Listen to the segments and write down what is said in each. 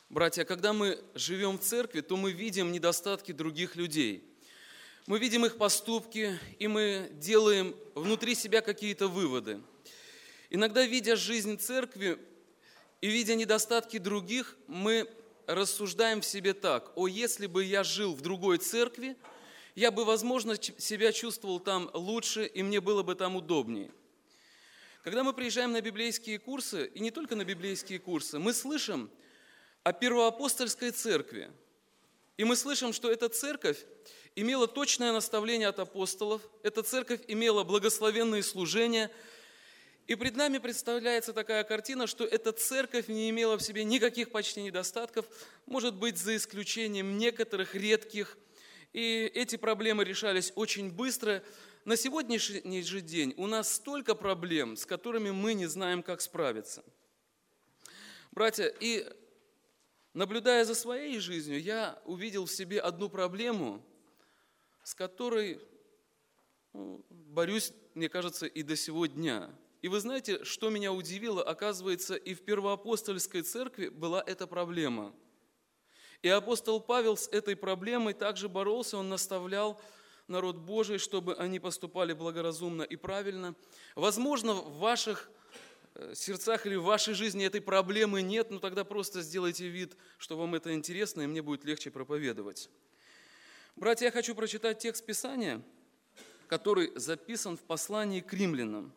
Братья, когда мы живем в церкви, то мы видим недостатки других людей. Мы видим их поступки, и мы делаем внутри себя какие-то выводы. Иногда, видя жизнь церкви и видя недостатки других, мы рассуждаем в себе так: о, если бы я жил в другой церкви, я бы, возможно, себя чувствовал там лучше, и мне было бы там удобнее. Когда мы приезжаем на библейские курсы, и не только на библейские курсы, мы слышим о первоапостольской церкви. И мы слышим, что эта церковь имела точное наставление от апостолов, эта церковь имела благословенные служения. И пред нами представляется такая картина, что эта церковь не имела в себе никаких почти недостатков, может быть, за исключением некоторых редких. И эти проблемы решались очень быстро. На сегодняшний же день у нас столько проблем, с которыми мы не знаем, как справиться. Братья, и наблюдая за своей жизнью, я увидел в себе одну проблему, с которой борюсь, мне кажется, и до сего дня. И вы знаете, что меня удивило? Оказывается, и в первоапостольской церкви была эта проблема. И апостол Павел с этой проблемой также боролся, он наставлял народ Божий, чтобы они поступали благоразумно и правильно. Возможно, в ваших сердцах или в вашей жизни этой проблемы нет, но тогда просто сделайте вид, что вам это интересно, и мне будет легче проповедовать. Братья, я хочу прочитать текст Писания, который записан в послании к римлянам.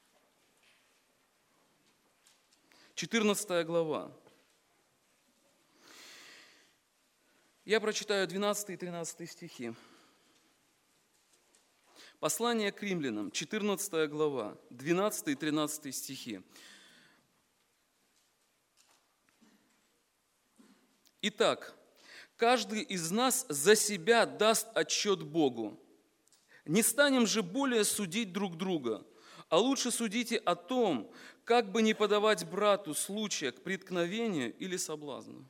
14 глава. Я прочитаю 12 и 13 стихи. Послание к римлянам, 14 глава, 12 и 13 стихи. Итак, каждый из нас за себя даст отчет Богу. Не станем же более судить друг друга, а лучше судите о том, как бы не подавать брату случая к преткновению или соблазну.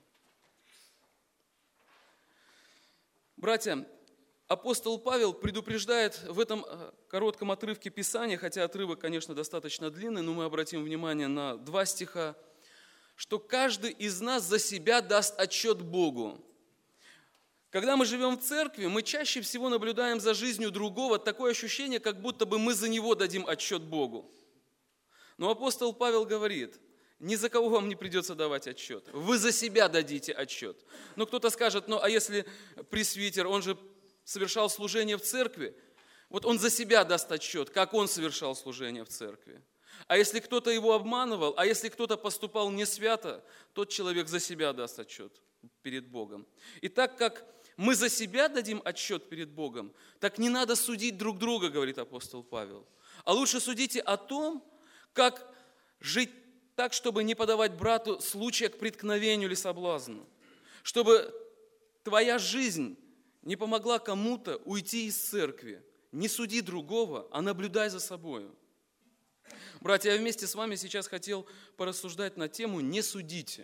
Братья, апостол Павел предупреждает в этом коротком отрывке Писания, хотя отрывок, конечно, достаточно длинный, но мы обратим внимание на 2 стиха, что каждый из нас за себя даст отчет Богу. Когда мы живем в церкви, мы чаще всего наблюдаем за жизнью другого такое ощущение, как будто бы мы за него дадим отчет Богу. Но апостол Павел говорит: ни за кого вам не придется давать отчет, вы за себя дадите отчет. Но кто-то скажет: а если пресвитер, он же совершал служение в церкви, вот он за себя даст отчет, как он совершал служение в церкви. А если кто-то его обманывал, а если кто-то поступал не свято, тот человек за себя даст отчет перед Богом. И так как мы за себя дадим отчет перед Богом, так не надо судить друг друга, говорит апостол Павел, а лучше судите о том, как жить так, чтобы не подавать брату случая к преткновению или соблазну, чтобы твоя жизнь не помогла кому-то уйти из церкви. Не суди другого, а наблюдай за собою. Братья, я вместе с вами сейчас хотел порассуждать на тему «Не судите».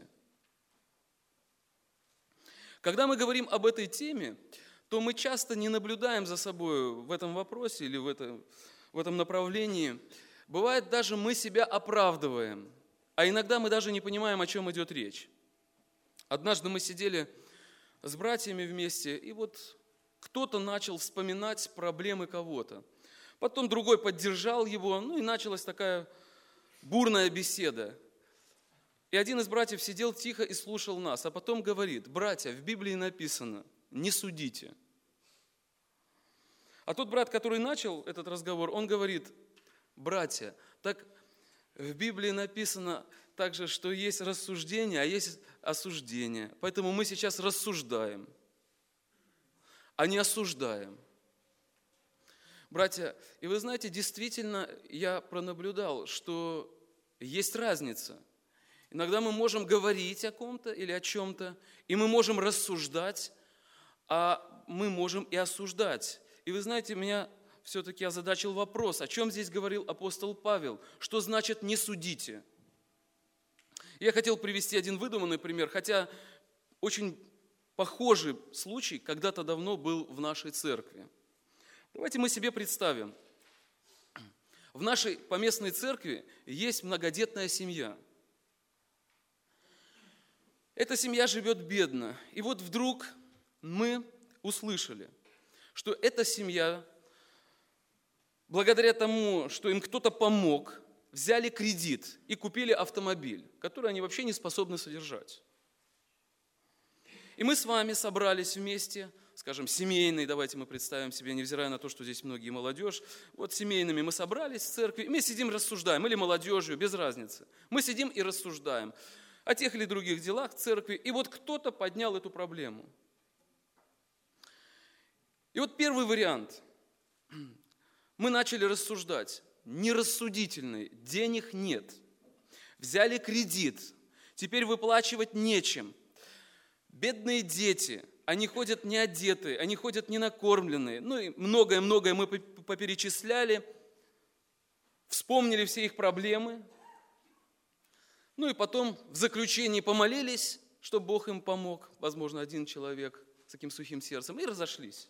Когда мы говорим об этой теме, то мы часто не наблюдаем за собой в этом вопросе или в этом направлении. Бывает, даже мы себя оправдываем, а иногда мы даже не понимаем, о чем идет речь. Однажды мы сидели с братьями вместе, и вот кто-то начал вспоминать проблемы кого-то. Потом другой поддержал его, и началась такая бурная беседа. И один из братьев сидел тихо и слушал нас, а потом говорит: братья, в Библии написано, не судите. А тот брат, который начал этот разговор, он говорит: братья, так в Библии написано также, что есть рассуждение, а есть осуждение. Поэтому мы сейчас рассуждаем, а не осуждаем. Братья, и вы знаете, действительно, я пронаблюдал, что есть разница. Иногда мы можем говорить о ком-то или о чем-то, и мы можем рассуждать, а мы можем и осуждать. И вы знаете, меня все-таки озадачил вопрос, о чем здесь говорил апостол Павел, что значит «не судите». Я хотел привести один выдуманный пример, хотя очень похожий случай когда-то давно был в нашей церкви. Давайте мы себе представим, в нашей поместной церкви есть многодетная семья. Эта семья живет бедно. И вот вдруг мы услышали, что эта семья, благодаря тому, что им кто-то помог, взяли кредит и купили автомобиль, который они вообще не способны содержать. И мы с вами собрались вместе, скажем, семейный, давайте мы представим себе, невзирая на то, что здесь многие молодежь, вот семейными мы собрались в церкви, и мы сидим, рассуждаем, или молодежью, без разницы. Мы сидим и рассуждаем о тех или других делах в церкви, и вот кто-то поднял эту проблему. И вот первый вариант. Мы начали рассуждать. Нерассудительный, денег нет. Взяли кредит, теперь выплачивать нечем. Бедные дети, они ходят не одетые, они ходят не накормленные. Ну и многое-многое мы поперечисляли, вспомнили все их проблемы. Ну и потом в заключении помолились, чтобы Бог им помог, возможно, один человек с таким сухим сердцем, и разошлись.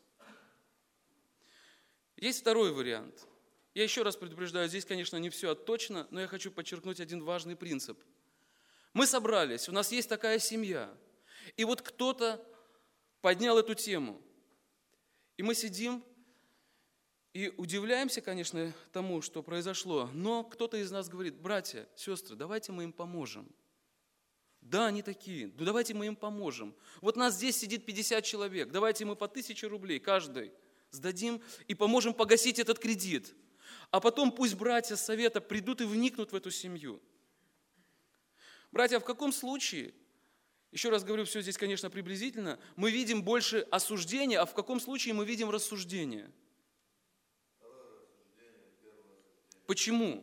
Есть второй вариант. Я еще раз предупреждаю, здесь, конечно, не все точно, но я хочу подчеркнуть один важный принцип. Мы собрались, у нас есть такая семья, и вот кто-то поднял эту тему, и мы сидим и удивляемся, конечно, тому, что произошло, но кто-то из нас говорит: братья, сестры, давайте мы им поможем. Да, они такие, ну давайте мы им поможем. Вот нас здесь сидит 50 человек, давайте мы по 1000 рублей каждый сдадим и поможем погасить этот кредит. А потом пусть братья с совета придут и вникнут в эту семью. Братья, в каком случае, еще раз говорю, все здесь, конечно, приблизительно, мы видим больше осуждения, а в каком случае мы видим рассуждение? Почему?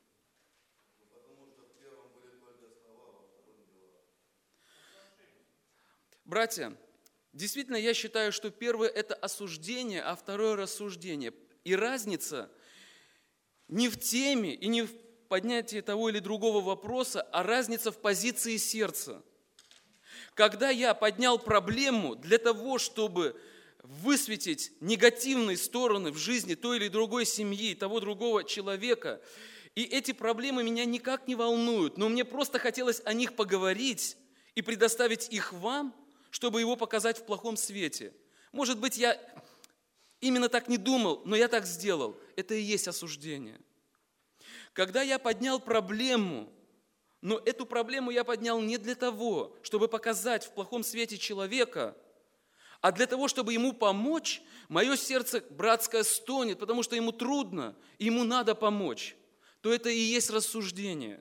Братья, действительно, я считаю, что первое – это осуждение, а второе – рассуждение. И разница не в теме и не в поднятии того или другого вопроса, а разница в позиции сердца. Когда я поднял проблему для того, чтобы высветить негативные стороны в жизни той или другой семьи, того другого человека, и эти проблемы меня никак не волнуют, но мне просто хотелось о них поговорить и предоставить их вам, чтобы его показать в плохом свете. Может быть, я именно так не думал, но я так сделал. Это и есть осуждение. Когда я поднял проблему, но эту проблему я поднял не для того, чтобы показать в плохом свете человека, а для того, чтобы ему помочь, мое сердце братское стонет, потому что ему трудно, и ему надо помочь, то это и есть рассуждение.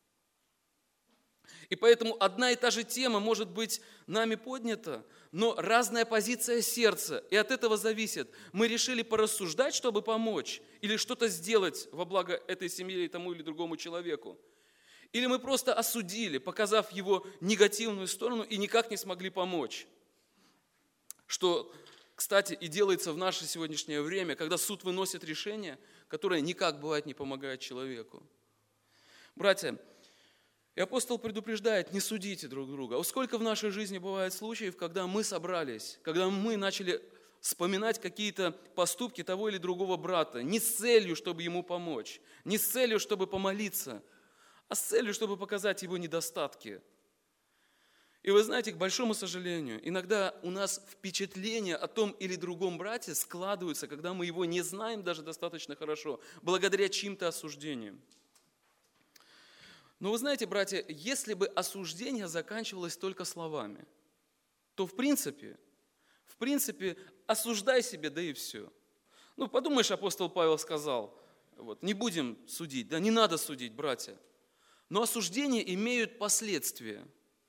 И поэтому одна и та же тема может быть нами поднята, но разная позиция сердца. И от этого зависит, мы решили порассуждать, чтобы помочь, или что-то сделать во благо этой семье или тому или другому человеку. Или мы просто осудили, показав его негативную сторону, и никак не смогли помочь. Что, кстати, и делается в наше сегодняшнее время, когда суд выносит решение, которое никак, бывает, не помогает человеку. Братья, и апостол предупреждает: не судите друг друга. А сколько в нашей жизни бывает случаев, когда мы собрались, когда мы начали вспоминать какие-то поступки того или другого брата, не с целью, чтобы ему помочь, не с целью, чтобы помолиться, а с целью, чтобы показать его недостатки. И вы знаете, к большому сожалению, иногда у нас впечатления о том или другом брате складываются, когда мы его не знаем даже достаточно хорошо, благодаря чьим-то осуждениям. Но вы знаете, братья, если бы осуждение заканчивалось только словами, то в принципе, осуждай себе, да и все. Ну, подумаешь, апостол Павел сказал, вот, не будем судить, да, не надо судить, братья. Но осуждения имеют последствия.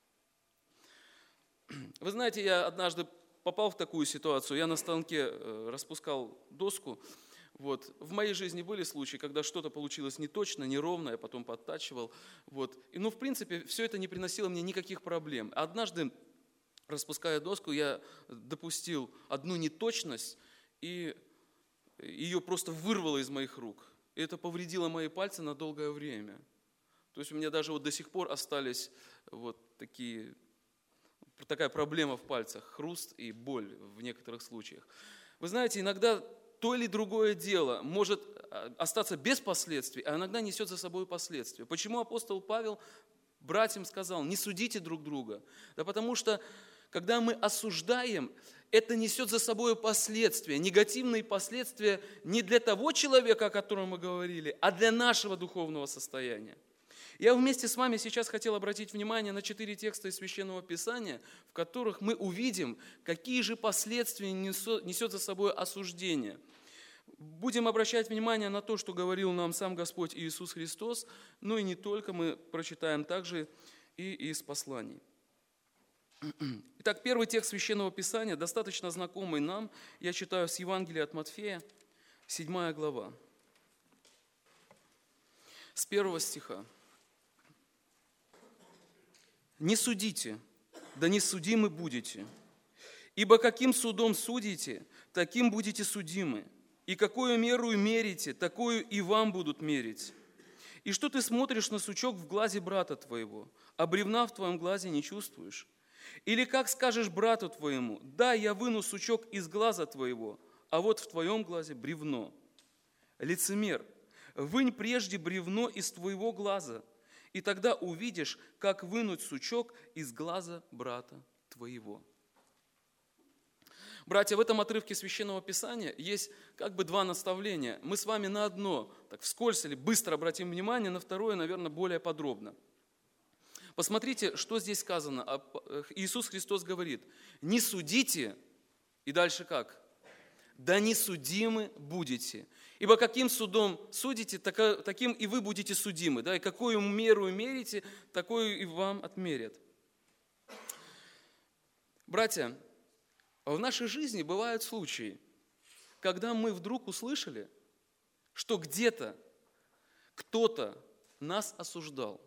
Вы знаете, я однажды попал в такую ситуацию, я на станке распускал доску. Вот. В моей жизни были случаи, когда что-то получилось неточно, неровно, я потом подтачивал. Вот. Но в принципе все это не приносило мне никаких проблем. Однажды, распуская доску, я допустил одну неточность, и ее просто вырвало из моих рук. И это повредило мои пальцы на долгое время. То есть у меня даже вот до сих пор остались вот такая проблема в пальцах, хруст и боль в некоторых случаях. Вы знаете, иногда то или другое дело может остаться без последствий, а иногда несет за собой последствия. Почему апостол Павел братьям сказал, не судите друг друга. Да потому что, когда мы осуждаем, это несет за собой последствия, негативные последствия не для того человека, о котором мы говорили, а для нашего духовного состояния. Я вместе с вами сейчас хотел обратить внимание на 4 текста из Священного Писания, в которых мы увидим, какие же последствия несет за собой осуждение. Будем обращать внимание на то, что говорил нам сам Господь Иисус Христос, но и не только, мы прочитаем также и из посланий. Итак, первый текст Священного Писания, достаточно знакомый нам, я читаю с Евангелия от Матфея, 7 глава, с 1 стиха. «Не судите, да не судимы будете, ибо каким судом судите, таким будете судимы, и какую меру мерите, такую и вам будут мерить. И что ты смотришь на сучок в глазе брата твоего, а бревна в твоем глазе не чувствуешь? Или как скажешь брату твоему, да, я выну сучок из глаза твоего, а вот в твоем глазе бревно? Лицемер, вынь прежде бревно из твоего глаза, и тогда увидишь, как вынуть сучок из глаза брата твоего». Братья, в этом отрывке Священного Писания есть как бы 2 наставления. Мы с вами на одно, так вскользь или быстро обратим внимание, на второе, наверное, более подробно. Посмотрите, что здесь сказано. Иисус Христос говорит, не судите, и дальше как? Да не судимы будете. Ибо каким судом судите, таким и вы будете судимы. Да? И какую меру мерите, такую и вам отмерят. Братья, в нашей жизни бывают случаи, когда мы вдруг услышали, что где-то кто-то нас осуждал.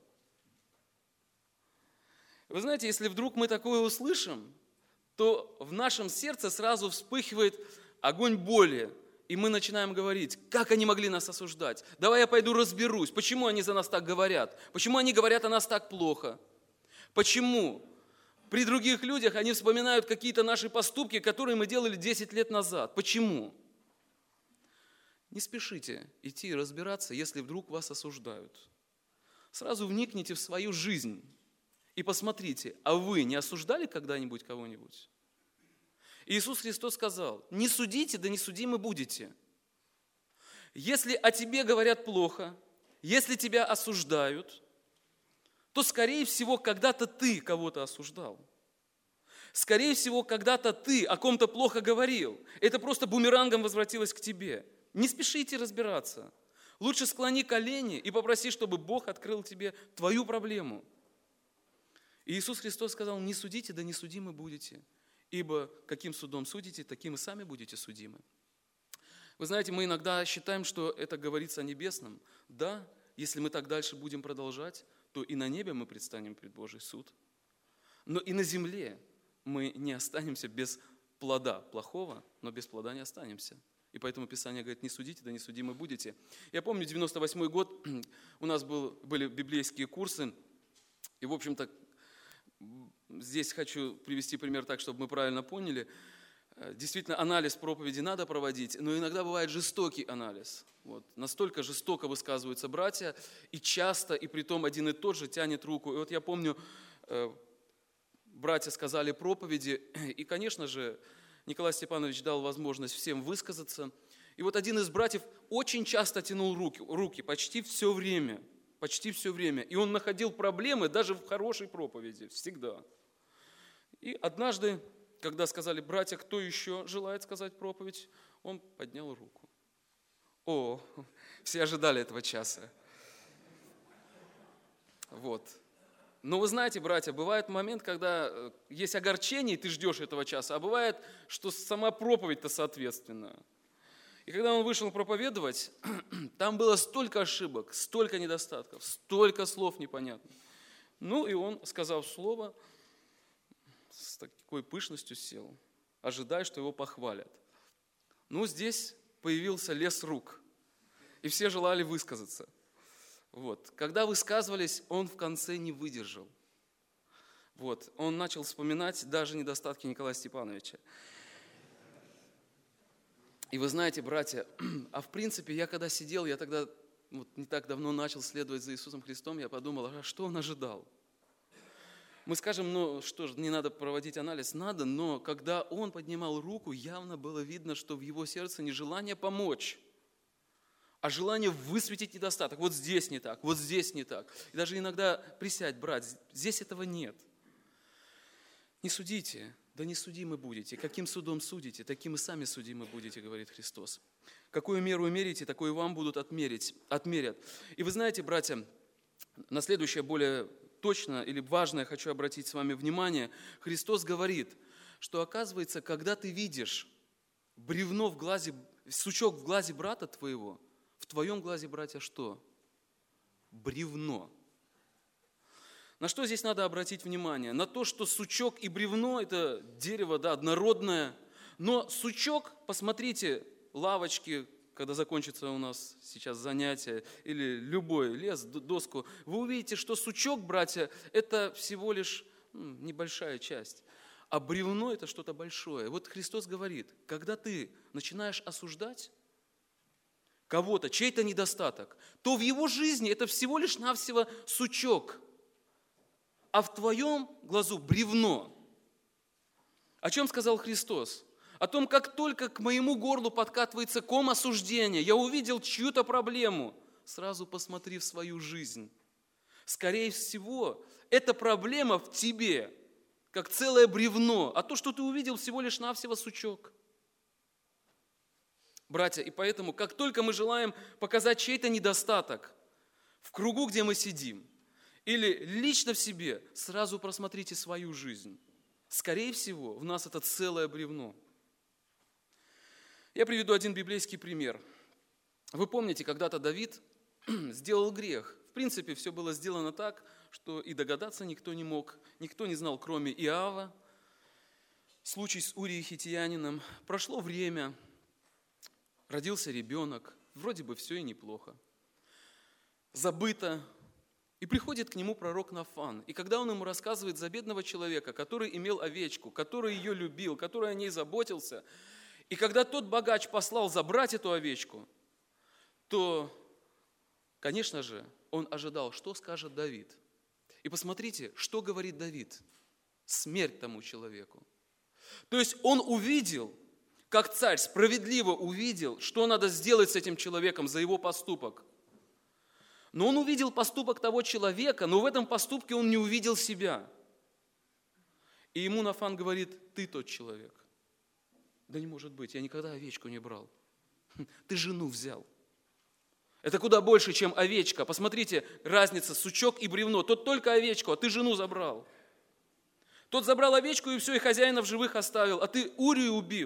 Вы знаете, если вдруг мы такое услышим, то в нашем сердце сразу вспыхивает огонь боли, и мы начинаем говорить, как они могли нас осуждать? Давай я пойду разберусь, почему они за нас так говорят? Почему они говорят о нас так плохо? Почему? При других людях они вспоминают какие-то наши поступки, которые мы делали 10 лет назад. Почему? Не спешите идти и разбираться, если вдруг вас осуждают. Сразу вникните в свою жизнь и посмотрите, а вы не осуждали когда-нибудь кого-нибудь? Иисус Христос сказал, не судите, да не судимы будете. Если о тебе говорят плохо, если тебя осуждают, то, скорее всего, когда-то ты кого-то осуждал. Скорее всего, когда-то ты о ком-то плохо говорил. Это просто бумерангом возвратилось к тебе. Не спешите разбираться. Лучше склони колени и попроси, чтобы Бог открыл тебе твою проблему. И Иисус Христос сказал, не судите, да не судимы будете. Ибо каким судом судите, таким и сами будете судимы. Вы знаете, мы иногда считаем, что это говорится о небесном. Да, если мы так дальше будем продолжать, то и на небе мы предстанем пред Божий суд. Но и на земле мы не останемся без плода плохого, но без плода не останемся. И поэтому Писание говорит, не судите, да не судимы будете. Я помню, 98-й год, у нас были библейские курсы, и, в общем-то, здесь хочу привести пример так, чтобы мы правильно поняли. Действительно, анализ проповеди надо проводить, но иногда бывает жестокий анализ. Вот. Настолько жестоко высказываются братья, и часто, и притом один и тот же тянет руку. И вот я помню, братья сказали проповеди, и, конечно же, Николай Степанович дал возможность всем высказаться. И вот один из братьев очень часто тянул руки почти все время. И он находил проблемы даже в хорошей проповеди, всегда. И однажды, когда сказали, братья, кто еще желает сказать проповедь, он поднял руку. О, все ожидали этого часа. Вот. Но вы знаете, братья, бывает момент, когда есть огорчение, и ты ждешь этого часа, а бывает, что сама проповедь-то соответственная. И когда он вышел проповедовать, там было столько ошибок, столько недостатков, столько слов непонятных. Ну и он, сказав слово, с такой пышностью сел, ожидая, что его похвалят. Ну, здесь появился лес рук, и все желали высказаться. Вот. Когда высказывались, он в конце не выдержал. Вот. Он начал вспоминать даже недостатки Николая Степановича. И вы знаете, братья, а в принципе, я тогда не так давно начал следовать за Иисусом Христом, я подумал, а что он ожидал? Мы скажем, ну что ж, не надо проводить анализ, надо, но когда он поднимал руку, явно было видно, что в его сердце не желание помочь, а желание высветить недостаток. Вот здесь не так, вот здесь не так. И даже иногда присядь, брат, здесь этого нет. Не судите, да не судимы будете. Каким судом судите, таким и сами судимы будете, говорит Христос. Какую меру мерите, такую вам будут отмерят. И вы знаете, братья, на следующее более точно или важное хочу обратить с вами внимание. Христос говорит, что оказывается, когда ты видишь бревно в глазе, сучок в глазе брата твоего, в твоем глазе, братья, что? Бревно. На что здесь надо обратить внимание? На то, что сучок и бревно – это дерево, да, однородное. Но сучок, посмотрите, лавочки, когда закончится у нас сейчас занятие, или любой лес, доску, вы увидите, что сучок, братья, это всего лишь небольшая часть. А бревно – это что-то большое. Вот Христос говорит, когда ты начинаешь осуждать кого-то, чей-то недостаток, то в его жизни это всего лишь навсего сучок, а в твоем глазу бревно. О чем сказал Христос? О том, как только к моему горлу подкатывается ком осуждения, я увидел чью-то проблему, сразу посмотри в свою жизнь. Скорее всего, эта проблема в тебе, как целое бревно, а то, что ты увидел, всего лишь навсего сучок. Братья, и поэтому, как только мы желаем показать чей-то недостаток в кругу, где мы сидим, или лично в себе, сразу просмотрите свою жизнь. Скорее всего, в нас это целое бревно. Я приведу один библейский пример. Вы помните, когда-то Давид сделал грех. В принципе, все было сделано так, что и догадаться никто не мог, никто не знал, кроме Иава. Случай с Урией Хиттиянином. Прошло время, родился ребенок, вроде бы все и неплохо. Забыто. И приходит к нему пророк Нафан. И когда он ему рассказывает за бедного человека, который имел овечку, который ее любил, который о ней заботился, и когда тот богач послал забрать эту овечку, то, конечно же, он ожидал, что скажет Давид. И посмотрите, что говорит Давид. Смерть тому человеку. То есть он увидел, как царь справедливо увидел, что надо сделать с этим человеком за его поступок. Но он увидел поступок того человека, но в этом поступке он не увидел себя. И ему Нафан говорит, ты тот человек. Да не может быть, я никогда овечку не брал. Ты жену взял. Это куда больше, чем овечка. Посмотрите, разница, сучок и бревно. Тот только овечку, а ты жену забрал. Тот забрал овечку и все, и хозяина в живых оставил, а ты Урию убил.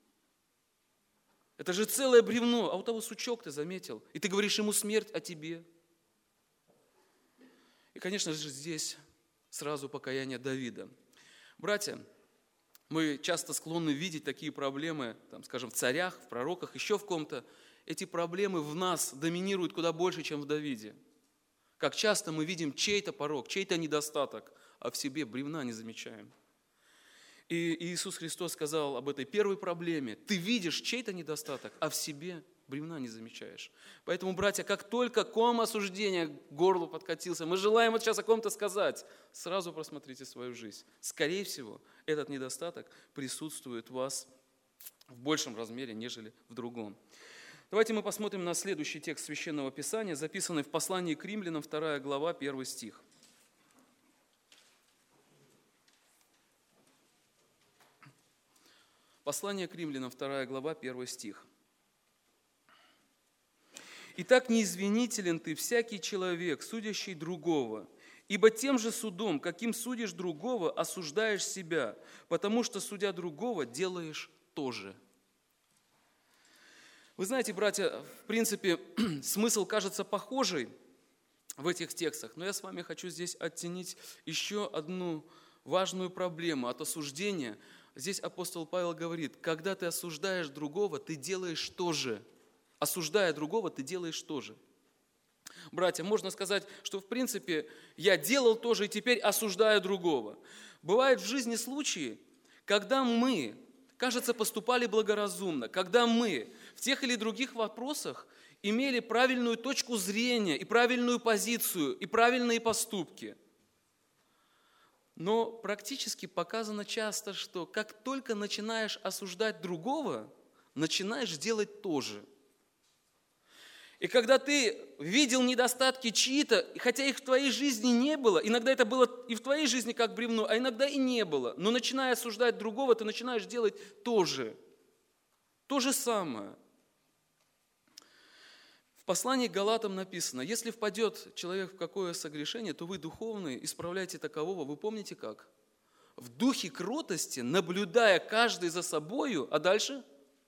Это же целое бревно, а у того сучок ты заметил. И ты говоришь ему смерть, а тебе. И, конечно же, здесь сразу покаяние Давида. Братья, мы часто склонны видеть такие проблемы, там, скажем, в царях, в пророках, еще в ком-то. Эти проблемы в нас доминируют куда больше, чем в Давиде. Как часто мы видим чей-то порок, чей-то недостаток, а в себе бревна не замечаем. И Иисус Христос сказал об этой первой проблеме. Ты видишь чей-то недостаток, а в себе бревна не замечаешь. Поэтому, братья, как только ком осуждения к горлу подкатился, мы желаем вот сейчас о ком-то сказать, сразу просмотрите свою жизнь. Скорее всего, этот недостаток присутствует у вас в большем размере, нежели в другом. Давайте мы посмотрим на следующий текст Священного Писания, записанный в послании к Римлянам, 2 глава, 1 стих. Послание к Римлянам, 2 глава, 1 стих. «Итак, неизвинителен ты, всякий человек, судящий другого, ибо тем же судом, каким судишь другого, осуждаешь себя, потому что, судя другого, делаешь то же». Вы знаете, братья, в принципе, смысл кажется похожий в этих текстах, но я с вами хочу здесь оттенить еще одну важную проблему от осуждения. Здесь апостол Павел говорит, когда ты осуждаешь другого, ты делаешь то же. Осуждая другого, ты делаешь то же. Братья, можно сказать, что в принципе я делал то же и теперь осуждаю другого. Бывают в жизни случаи, когда мы, кажется, поступали благоразумно, когда мы в тех или других вопросах имели правильную точку зрения и правильную позицию, и правильные поступки. Но практически показано часто, что как только начинаешь осуждать другого, начинаешь делать то же. И когда ты видел недостатки чьи-то, хотя их в твоей жизни не было, иногда это было и в твоей жизни как бревно, а иногда и не было, но начиная осуждать другого, ты начинаешь делать то же самое. В послании к Галатам написано: если впадет человек в какое согрешение, то вы, духовные, исправляйте такового. Вы помните как? В духе кротости, наблюдая каждый за собою, а дальше?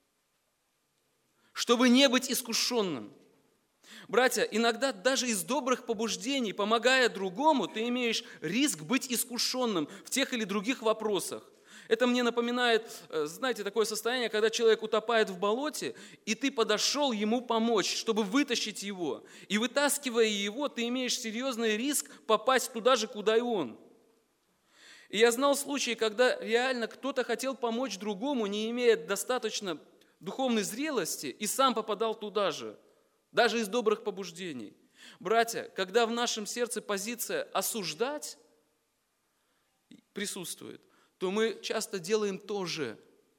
Чтобы не быть искушенным. Братья, иногда даже из добрых побуждений, помогая другому, ты имеешь риск быть искушенным в тех или других вопросах. Это мне напоминает, знаете, такое состояние, когда человек утопает в болоте, и ты подошел ему помочь, чтобы вытащить его. И вытаскивая его, ты имеешь серьезный риск попасть туда же, куда и он. И я знал случаи, когда реально кто-то хотел помочь другому, не имея достаточно духовной зрелости, и сам попадал туда же, даже из добрых побуждений. Братья, когда в нашем сердце позиция осуждать присутствует, то мы часто делаем то же.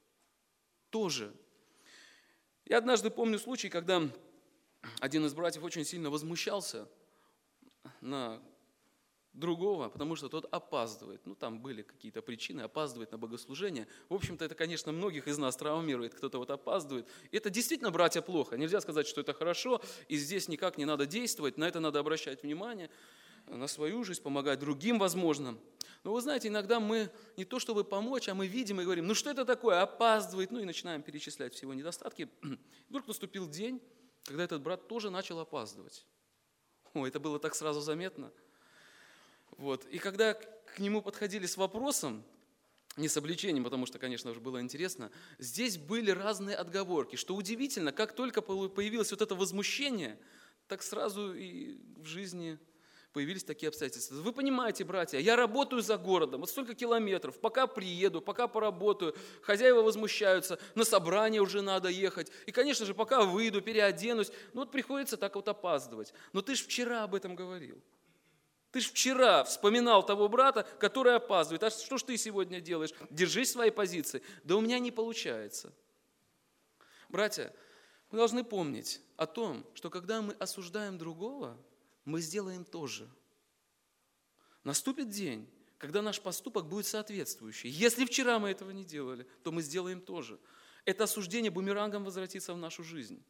Я однажды помню случай, когда один из братьев очень сильно возмущался на другого, потому что тот опаздывает. Там были какие-то причины, опаздывает на богослужение. В общем-то, это, конечно, многих из нас травмирует, кто-то опаздывает. И это действительно, братья, плохо. Нельзя сказать, что это хорошо, и здесь никак не надо действовать, на это надо обращать внимание, на свою жизнь, помогать другим, возможно. Но вы знаете, иногда мы не то чтобы помочь, а мы видим и говорим: что это такое, опаздывает, и начинаем перечислять все его недостатки. Вдруг наступил день, когда этот брат тоже начал опаздывать. Это было так сразу заметно. И когда к нему подходили с вопросом, не с обличением, потому что, конечно же, было интересно, здесь были разные отговорки. Что удивительно, как только появилось это возмущение, так сразу и в жизни появились такие обстоятельства. Вы понимаете, братья, я работаю за городом, столько километров, пока приеду, пока поработаю, хозяева возмущаются, на собрание уже надо ехать. И, конечно же, пока выйду, переоденусь, приходится так опаздывать. Но ты же вчера об этом говорил. Ты же вчера вспоминал того брата, который опаздывает. А что ж ты сегодня делаешь? Держись своей позиции. Да у меня не получается. Братья, мы должны помнить о том, что когда мы осуждаем другого, мы сделаем то же. Наступит день, когда наш поступок будет соответствующий. Если вчера мы этого не делали, то мы сделаем то же. Это осуждение бумерангом возвратится в нашу жизнь.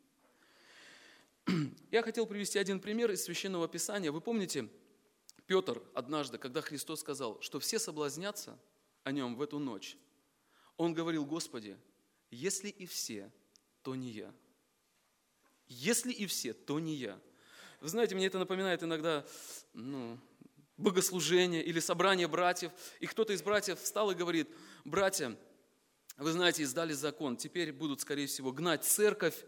Я хотел привести один пример из Священного Писания. Вы помните, Петр однажды, когда Христос сказал, что все соблазнятся о нем в эту ночь, он говорил: Господи, если и все, то не я. Если и все, то не я. Вы знаете, мне это напоминает иногда богослужение или собрание братьев, и кто-то из братьев встал и говорит: братья, вы знаете, издали закон, теперь будут, скорее всего, гнать церковь,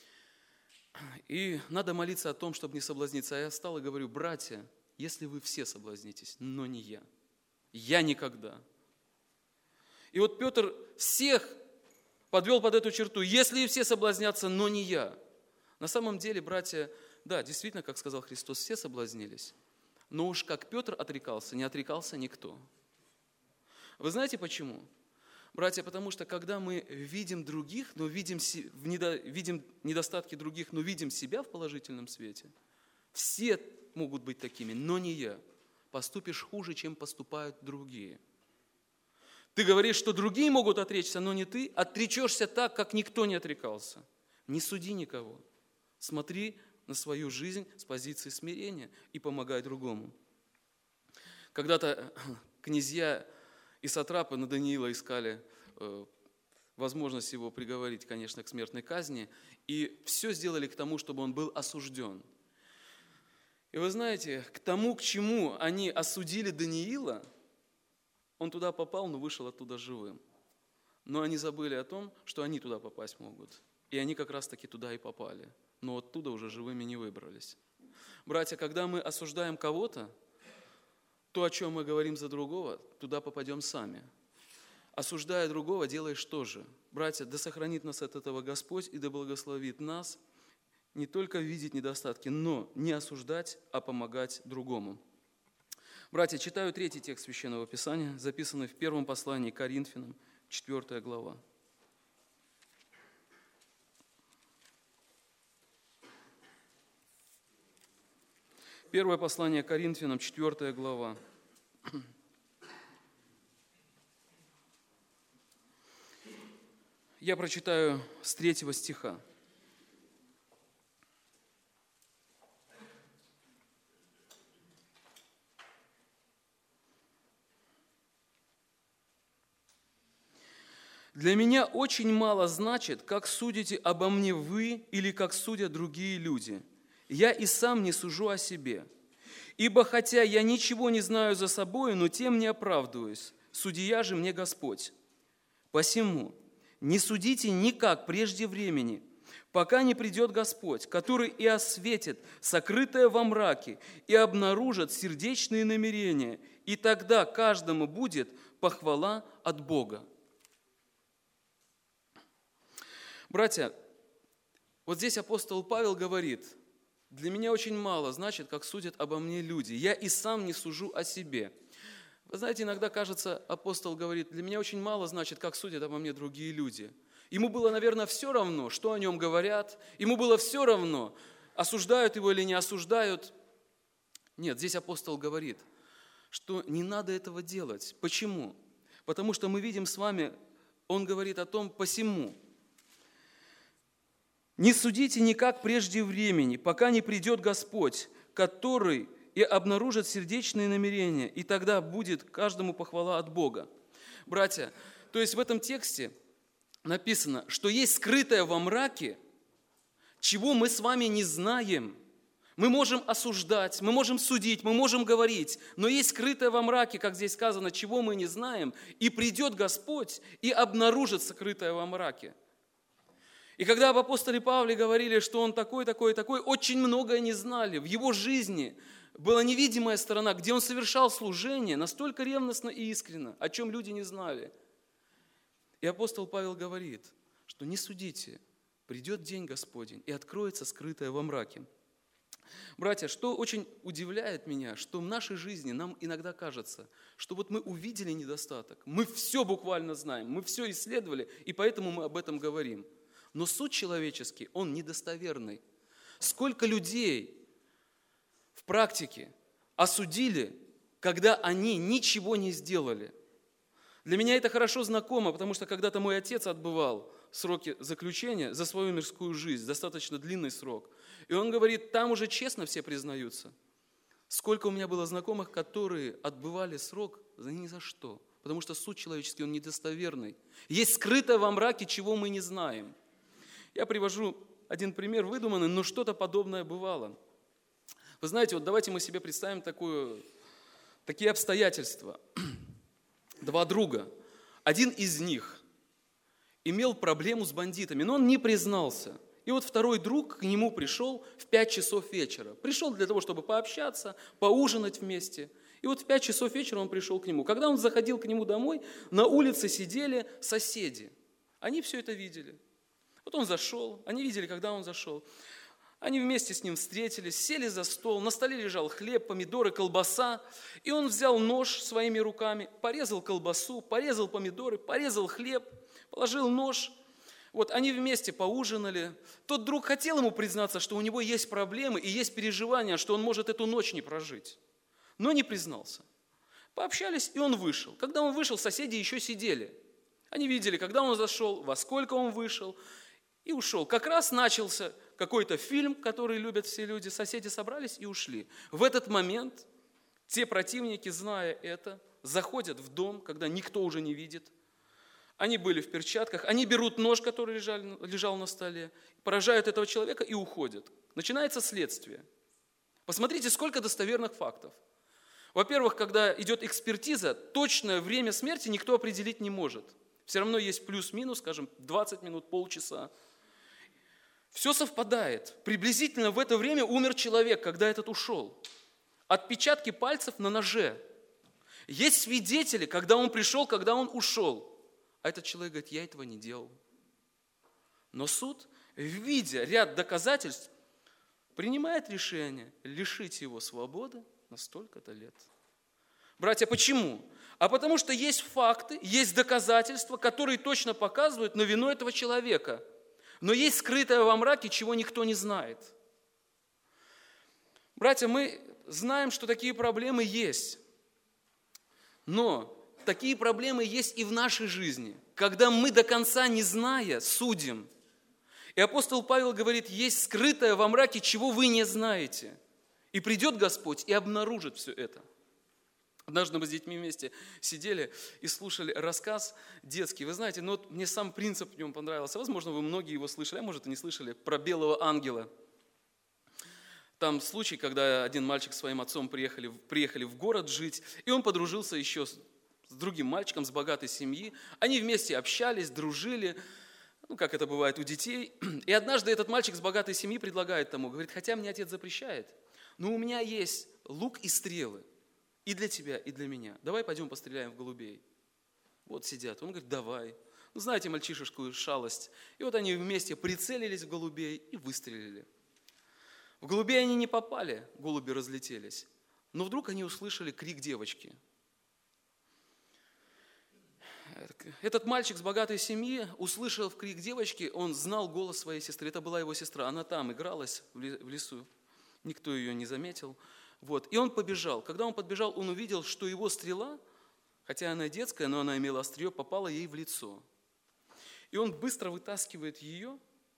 и надо молиться о том, чтобы не соблазниться. А я встал и говорю: братья, если вы все соблазнитесь, но не я. Я никогда. И Петр всех подвел под эту черту: если и все соблазнятся, но не я. На самом деле, братья, да, действительно, как сказал Христос, все соблазнились. Но уж как Петр отрекался, не отрекался никто. Вы знаете почему? Братья, потому что когда мы видим других, но видим недостатки других, но видим себя в положительном свете, все могут быть такими, но не я. Поступишь хуже, чем поступают другие. Ты говоришь, что другие могут отречься, но не ты. Отречешься так, как никто не отрекался. Не суди никого. Смотри на свою жизнь с позиции смирения и помогай другому. Когда-то князья и сатрапы на Даниила искали возможность его приговорить, конечно, к смертной казни, и все сделали к тому, чтобы он был осужден. И вы знаете, к тому, к чему они осудили Даниила, он туда попал, но вышел оттуда живым. Но они забыли о том, что они туда попасть могут. И они как раз-таки туда и попали. Но оттуда уже живыми не выбрались. Братья, когда мы осуждаем кого-то, то, о чем мы говорим за другого, туда попадем сами. Осуждая другого, делаешь то же. Братья, да сохранит нас от этого Господь и да благословит нас не только видеть недостатки, но не осуждать, а помогать другому. Братья, читаю 3 текст Священного Писания, записанный в первом послании к Коринфянам, 4 глава. Первое послание к Коринфянам, 4 глава. Я прочитаю с 3 стиха. «Для меня очень мало значит, как судите обо мне вы или как судят другие люди. Я и сам не сужу о себе. Ибо хотя я ничего не знаю за собой, но тем не оправдываюсь. Судья же мне Господь. Посему не судите никак прежде времени, пока не придет Господь, который и осветит сокрытое во мраке и обнаружит сердечные намерения, и тогда каждому будет похвала от Бога». Братья, вот здесь апостол Павел говорит: «Для меня очень мало значит, как судят обо мне люди. Я и сам не сужу о себе». Вы знаете, иногда кажется, апостол говорит: «Для меня очень мало значит, как судят обо мне другие люди». Ему было, наверное, все равно, что о нем говорят. Ему было все равно, осуждают его или не осуждают. Нет, здесь апостол говорит, что не надо этого делать. Почему? Потому что мы видим с вами, он говорит о том: «посему». «Не судите никак прежде времени, пока не придет Господь, который и обнаружит сердечные намерения, и тогда будет каждому похвала от Бога». Братья, то есть в этом тексте написано, что есть скрытое во мраке, чего мы с вами не знаем. Мы можем осуждать, мы можем судить, мы можем говорить, но есть скрытое во мраке, как здесь сказано, чего мы не знаем, и придет Господь и обнаружит сокрытое во мраке. И когда об апостоле Павле говорили, что он такой, очень многое не знали. В его жизни была невидимая сторона, где он совершал служение настолько ревностно и искренно, о чем люди не знали. И апостол Павел говорит, что не судите, придет день Господень, и откроется скрытое во мраке. Братья, что очень удивляет меня, что в нашей жизни нам иногда кажется, что вот мы увидели недостаток, мы все буквально знаем, мы все исследовали, и поэтому мы об этом говорим. Но суд человеческий, он недостоверный. Сколько людей в практике осудили, когда они ничего не сделали? Для меня это хорошо знакомо, потому что когда-то мой отец отбывал сроки заключения за свою мирскую жизнь, достаточно длинный срок. И он говорит, там уже честно все признаются. Сколько у меня было знакомых, которые отбывали срок за ни за что, потому что суд человеческий, он недостоверный. Есть скрытое во мраке, чего мы не знаем. Я привожу один пример выдуманный, но что-то подобное бывало. Вы знаете, вот давайте мы себе представим такие обстоятельства. 2 друга. Один из них имел проблему с бандитами, но он не признался. И вот второй друг к нему пришел в 5 часов вечера. Пришел для того, чтобы пообщаться, поужинать вместе. И вот в 5 часов вечера он пришел к нему. Когда он заходил к нему домой, на улице сидели соседи. Они все это видели. Вот он зашел, они видели, когда он зашел. Они вместе с ним встретились, сели за стол, на столе лежал хлеб, помидоры, колбаса. И он взял нож своими руками, порезал колбасу, порезал помидоры, порезал хлеб, положил нож. Вот они вместе поужинали. Тот друг хотел ему признаться, что у него есть проблемы и есть переживания, что он может эту ночь не прожить. Но не признался. Пообщались, и он вышел. Когда он вышел, соседи еще сидели. Они видели, когда он зашел, во сколько он вышел, и ушел. Как раз начался какой-то фильм, который любят все люди. Соседи собрались и ушли. В этот момент те противники, зная это, заходят в дом, когда никто уже не видит. Они были в перчатках, они берут нож, который лежал на столе, поражают этого человека и уходят. Начинается следствие. Посмотрите, сколько достоверных фактов. Во-первых, когда идет экспертиза, точное время смерти никто определить не может. Все равно есть плюс-минус, скажем, 20 минут, полчаса. Все совпадает. Приблизительно в это время умер человек, когда этот ушел. Отпечатки пальцев на ноже. Есть свидетели, когда он пришел, когда он ушел. А этот человек говорит, я этого не делал. Но суд, видя ряд доказательств, принимает решение лишить его свободы на столько-то лет. Братья, почему? А потому что есть факты, есть доказательства, которые точно показывают на вину этого человека. Но есть скрытое во мраке, чего никто не знает. Братья, мы знаем, что такие проблемы есть. Но такие проблемы есть и в нашей жизни, когда мы до конца не зная, судим. И апостол Павел говорит, есть скрытое во мраке, чего вы не знаете. И придет Господь и обнаружит все это. Однажды мы с детьми вместе сидели и слушали рассказ детский. Вы знаете, вот мне сам принцип в нем понравился. Возможно, вы многие его слышали, а может и не слышали, про белого ангела. Там случай, когда один мальчик с своим отцом приехали в город жить, и он подружился еще с другим мальчиком с богатой семьи. Они вместе общались, дружили, как это бывает у детей. И однажды этот мальчик с богатой семьи предлагает тому, говорит, хотя мне отец запрещает, но у меня есть лук и стрелы. И для тебя, и для меня. Давай пойдем постреляем в голубей. Вот сидят. Он говорит, давай. Знаете мальчишескую шалость. И вот они вместе прицелились в голубей и выстрелили. В голубей они не попали, голуби разлетелись. Но вдруг они услышали крик девочки. Этот мальчик с богатой семьи, услышав крик девочки, он знал голос своей сестры. Это была его сестра. Она там игралась в лесу. Никто ее не заметил. И он побежал. Когда он подбежал, он увидел, что его стрела, хотя она детская, но она имела острие, попала ей в лицо. И он быстро вытаскивает ее,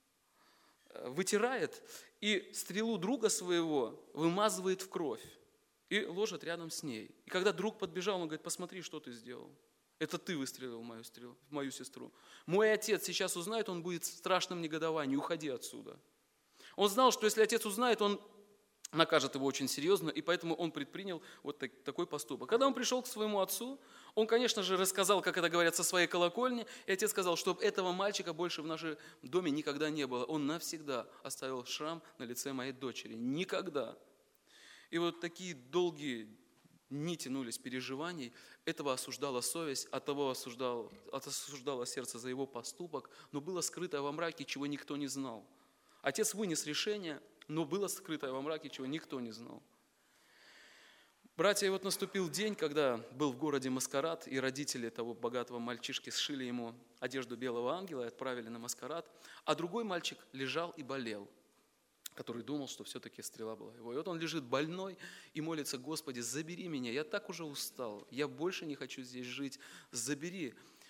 вытирает, и стрелу друга своего вымазывает в кровь и ложит рядом с ней. И когда друг подбежал, он говорит, посмотри, что ты сделал. Это ты выстрелил в мою сестру. Мой отец сейчас узнает, он будет в страшном негодовании, уходи отсюда. Он знал, что если отец узнает, он накажет его очень серьезно, и поэтому он предпринял вот такой поступок. Когда он пришел к своему отцу, он, конечно же, рассказал, как это говорят, со своей колокольни, и отец сказал, чтобы этого мальчика больше в нашем доме никогда не было. Он навсегда оставил шрам на лице моей дочери. Никогда. И вот такие долгие дни тянулись переживаний, этого осуждала совесть, от того осуждало сердце за его поступок, но было скрыто во мраке, чего никто не знал. Отец вынес решение, но было скрытое во мраке, чего никто не знал. Братья, и вот наступил день, когда был в городе маскарад, и родители того богатого мальчишки сшили ему одежду белого ангела и отправили на маскарад, а другой мальчик лежал и болел, который думал, что все-таки стрела была его. И вот он лежит больной и молится, Господи, забери меня, я так уже устал, я больше не хочу здесь жить, забери.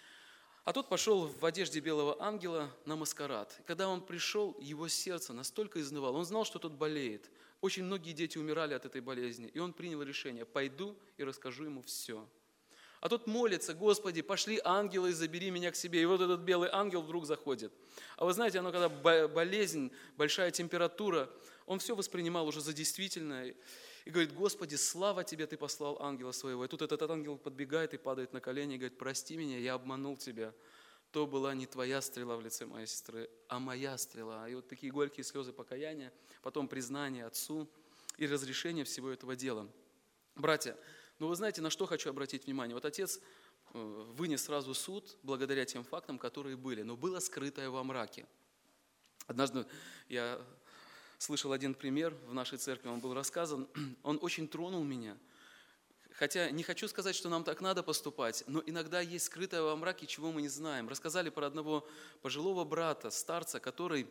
А тот пошел в одежде белого ангела на маскарад. Когда он пришел, его сердце настолько изнывало. Он знал, что тот болеет. Очень многие дети умирали от этой болезни. И он принял решение, пойду и расскажу ему все. А тот молится, Господи, пошли ангелы, забери меня к себе. И вот этот белый ангел вдруг заходит. А вы знаете, когда болезнь, большая температура, он все воспринимал уже за действительное. И говорит, Господи, слава Тебе, Ты послал ангела своего. И тут этот ангел подбегает и падает на колени и говорит, прости меня, я обманул тебя. То была не твоя стрела в лице моей сестры, а моя стрела. И вот такие горькие слезы покаяния, потом признание отцу и разрешение всего этого дела. Братья, вы знаете, на что хочу обратить внимание? Вот отец вынес сразу суд благодаря тем фактам, которые были, но было скрытое во мраке. Однажды я слышал один пример в нашей церкви, он был рассказан, он очень тронул меня. Хотя не хочу сказать, что нам так надо поступать, но иногда есть скрытое во мраке, чего мы не знаем. Рассказали про одного пожилого брата, старца, который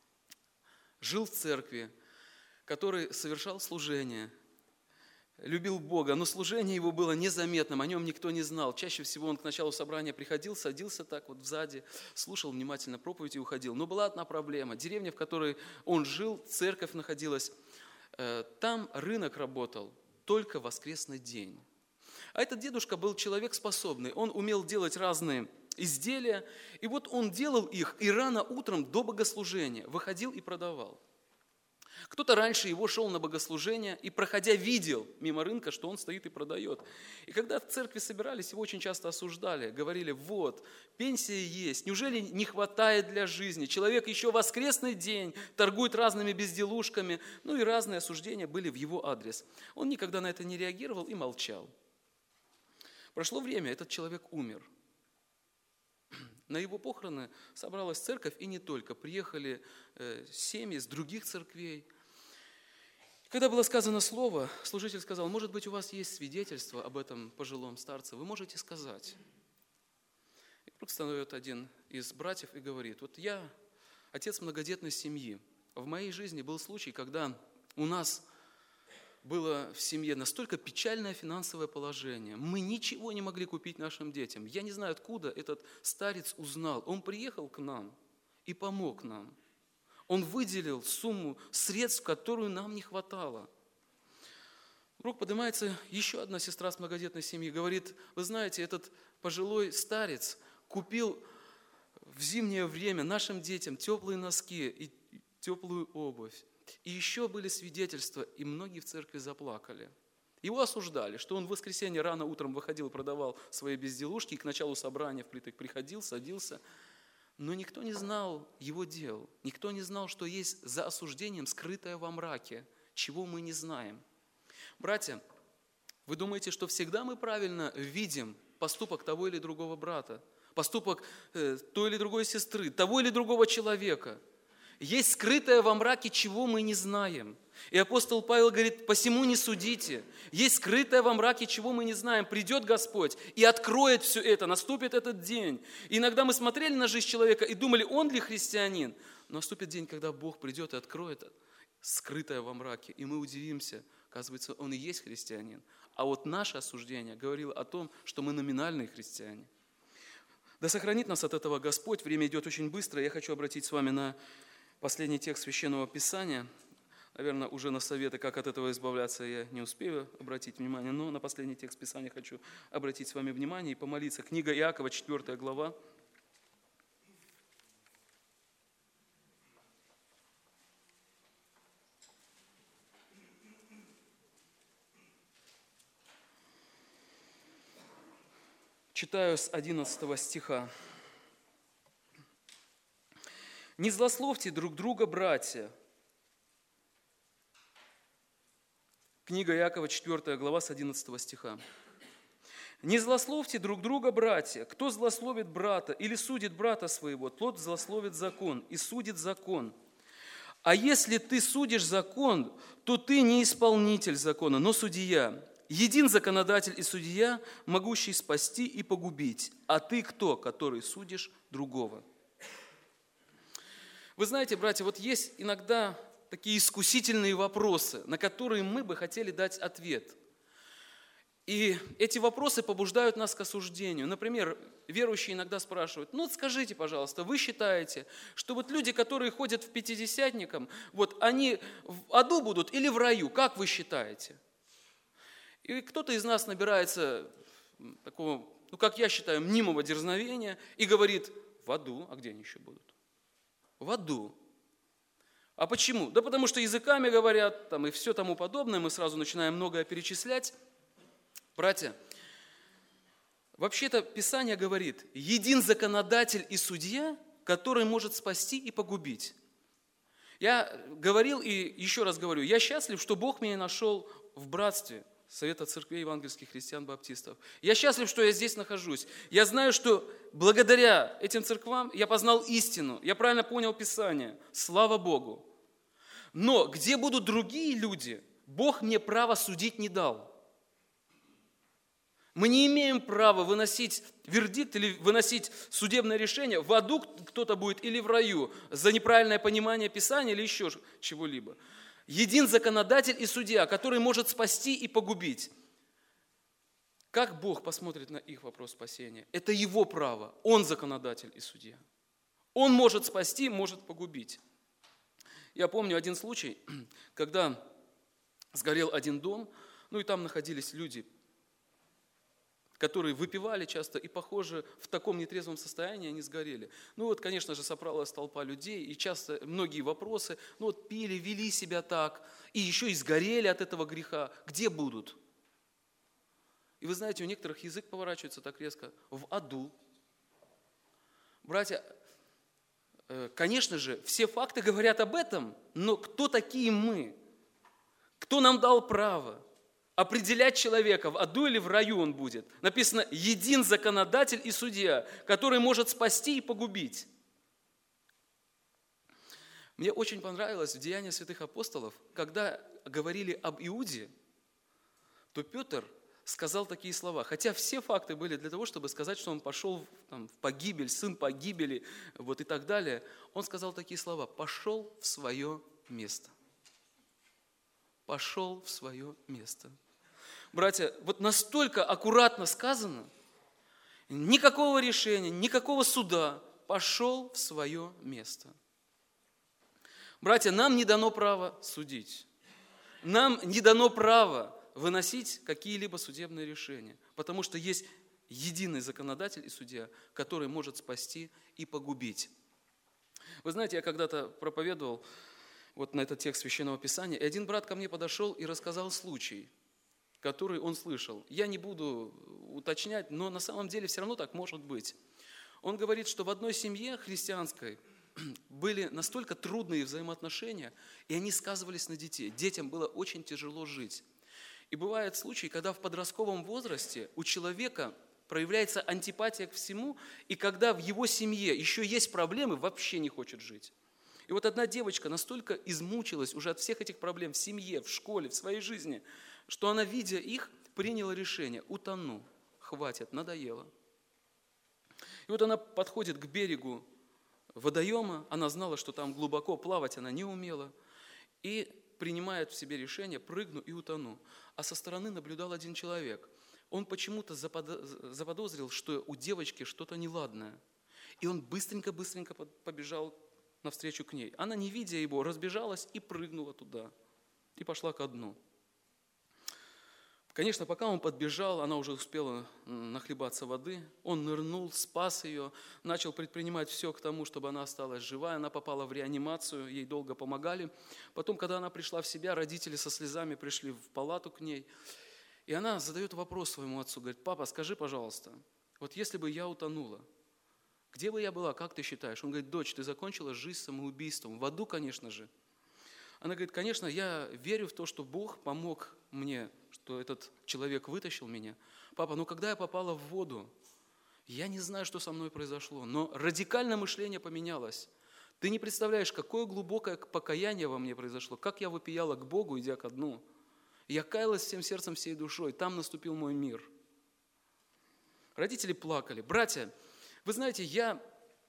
жил в церкви, который совершал служение, любил Бога, но служение его было незаметным, о нем никто не знал. Чаще всего он к началу собрания приходил, садился так вот сзади, слушал внимательно проповедь и уходил. Но была одна проблема. Деревня, в которой он жил, церковь находилась, там рынок работал только в воскресный день. А этот дедушка был человек способный, он умел делать разные изделия, и вот он делал их и рано утром до богослужения выходил и продавал. Кто-то раньше его шел на богослужение и, проходя, видел мимо рынка, что он стоит и продает. И когда в церкви собирались, его очень часто осуждали, говорили, вот, пенсия есть, неужели не хватает для жизни? Человек еще в воскресный день торгует разными безделушками, и разные осуждения были в его адрес. Он никогда на это не реагировал и молчал. Прошло время, этот человек умер. На его похороны собралась церковь, и не только. Приехали семьи с других церквей. Когда было сказано слово, служитель сказал: может быть, у вас есть свидетельство об этом пожилом старце, вы можете сказать. И вдруг становится один из братьев и говорит: вот я отец многодетной семьи. В моей жизни был случай, когда у нас было в семье настолько печальное финансовое положение. Мы ничего не могли купить нашим детям. Я не знаю, откуда этот старец узнал. Он приехал к нам и помог нам. Он выделил сумму средств, которую нам не хватало. Вдруг поднимается еще одна сестра с многодетной семьи. Говорит: вы знаете, этот пожилой старец купил в зимнее время нашим детям теплые носки и теплую обувь. И еще были свидетельства, и многие в церкви заплакали. Его осуждали, что он в воскресенье рано утром выходил, продавал свои безделушки, и к началу собрания впритык приходил, садился. Но никто не знал его дел, никто не знал, что есть за осуждением скрытое во мраке, чего мы не знаем. Братья, вы думаете, что всегда мы правильно видим поступок того или другого брата, поступок той или другой сестры, того или другого человека? Есть скрытое во мраке, чего мы не знаем. И апостол Павел говорит: посему не судите. Есть скрытое во мраке, чего мы не знаем. Придет Господь и откроет все это, наступит этот день. И иногда мы смотрели на жизнь человека и думали, он ли христианин. Но наступит день, когда Бог придет и откроет скрытое во мраке. И мы удивимся, оказывается, он и есть христианин. А вот наше осуждение говорило о том, что мы номинальные христиане. Да сохранит нас от этого Господь. Время идет очень быстро. Я хочу обратить с вами на последний текст Священного Писания. Наверное, уже на советы, как от этого избавляться, я не успею обратить внимание, но на последний текст Писания хочу обратить с вами внимание и помолиться. Книга Иакова, 4 глава. Читаю с 11 стиха. «Не злословьте друг друга, братья». Книга Иакова, 4 глава, с 11 стиха. «Не злословьте друг друга, братья. Кто злословит брата или судит брата своего, тот злословит закон и судит закон. А если ты судишь закон, то ты не исполнитель закона, но судья. Един законодатель и судья, могущий спасти и погубить. А ты кто, который судишь другого?» Вы знаете, братья, вот есть иногда такие искусительные вопросы, на которые мы бы хотели дать ответ. И эти вопросы побуждают нас к осуждению. Например, верующие иногда спрашивают: ну вот скажите, пожалуйста, вы считаете, что вот люди, которые ходят в пятидесятникам, вот они в аду будут или в раю? Как вы считаете? И кто-то из нас набирается такого, как я считаю, мнимого дерзновения и говорит: в аду. А где они еще будут? В аду. А почему? Да потому что языками говорят, и все тому подобное. Мы сразу начинаем многое перечислять. Братья, вообще-то Писание говорит: един законодатель и судья, который может спасти и погубить. Я говорил и еще раз говорю, я счастлив, что Бог меня нашел в братстве Совета церквей евангельских христиан-баптистов. Я счастлив, что я здесь нахожусь. Я знаю, что благодаря этим церквам я познал истину, я правильно понял Писание. Слава Богу. Но где будут другие люди, Бог мне права судить не дал. Мы не имеем права выносить вердикт или выносить судебное решение. В аду кто-то будет или в раю за неправильное понимание Писания или еще чего-либо. Един законодатель и судья, который может спасти и погубить. Как Бог посмотрит на их вопрос спасения? Это его право. Он законодатель и судья. Он может спасти, может погубить. Я помню один случай, когда сгорел один дом, и там находились люди, которые выпивали часто, и, похоже, в таком нетрезвом состоянии они сгорели. Конечно же, собралась толпа людей, и часто многие вопросы, пили, вели себя так, и еще и сгорели от этого греха. Где будут? И вы знаете, у некоторых язык поворачивается так резко. В аду. Братья, конечно же, все факты говорят об этом, но кто такие мы? Кто нам дал право определять человека, в аду или в раю он будет? Написано: един законодатель и судья, который может спасти и погубить. Мне очень понравилось в Деяниях святых апостолов, когда говорили об Иуде, то Петр сказал такие слова. Хотя все факты были для того, чтобы сказать, что он пошел в погибель, сын погибели, и так далее. Он сказал такие слова: пошел в свое место. Пошел в свое место. Братья, настолько аккуратно сказано, никакого решения, никакого суда, пошел в свое место. Братья, нам не дано право судить. Нам не дано право выносить какие-либо судебные решения, потому что есть единый законодатель и судья, который может спасти и погубить. Вы знаете, я когда-то проповедовал на этот текст Священного Писания, и один брат ко мне подошел и рассказал случай, который он слышал. Я не буду уточнять, но на самом деле все равно так может быть. Он говорит, что в одной семье христианской были настолько трудные взаимоотношения, и они сказывались на детей. Детям было очень тяжело жить. И бывают случаи, когда в подростковом возрасте у человека проявляется антипатия к всему, и когда в его семье еще есть проблемы, вообще не хочет жить. И одна девочка настолько измучилась уже от всех этих проблем в семье, в школе, в своей жизни, что она, видя их, приняла решение: утону, хватит, надоело. И она подходит к берегу водоема, она знала, что там глубоко, плавать она не умела, и принимает в себе решение: прыгну и утону. А со стороны наблюдал один человек. Он почему-то заподозрил, что у девочки что-то неладное. И он быстренько побежал навстречу к ней. Она, не видя его, разбежалась и прыгнула туда. И пошла ко дну. Конечно, пока он подбежал, она уже успела нахлебаться воды. Он нырнул, спас ее, начал предпринимать все к тому, чтобы она осталась живая. Она попала в реанимацию, ей долго помогали. Потом, когда она пришла в себя, родители со слезами пришли в палату к ней. И она задает вопрос своему отцу, говорит: папа, скажи, пожалуйста, если бы я утонула, где бы я была, как ты считаешь? Он говорит: дочь, ты закончила жизнь самоубийством. В аду, конечно же. Она говорит: конечно, я верю в то, что Бог помог мне, что этот человек вытащил меня. Папа, но когда я попала в воду, я не знаю, что со мной произошло, но радикально мышление поменялось. Ты не представляешь, какое глубокое покаяние во мне произошло, как я вопияла к Богу, идя ко дну. Я каялась всем сердцем, всей душой, там наступил мой мир. Родители плакали. Братья, вы знаете, я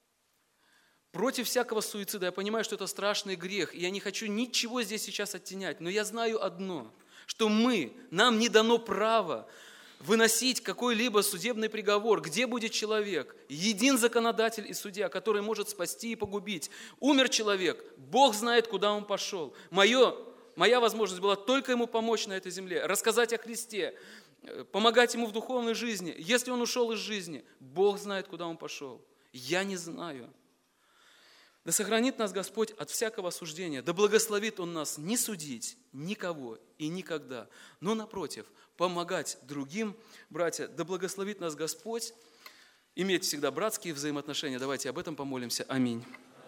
против всякого суицида, я понимаю, что это страшный грех, и я не хочу ничего здесь сейчас оттенять, но я знаю одно, что нам не дано право выносить какой-либо судебный приговор. Где будет человек? Един законодатель и судья, который может спасти и погубить. Умер человек, Бог знает, куда он пошел. Моя возможность была только ему помочь на этой земле, рассказать о Христе, помогать ему в духовной жизни. Если он ушел из жизни, Бог знает, куда он пошел. Я не знаю. Да сохранит нас Господь от всякого осуждения, да благословит Он нас не судить никого и никогда, но напротив, помогать другим, братья, да благословит нас Господь иметь всегда братские взаимоотношения. Давайте об этом помолимся. Аминь.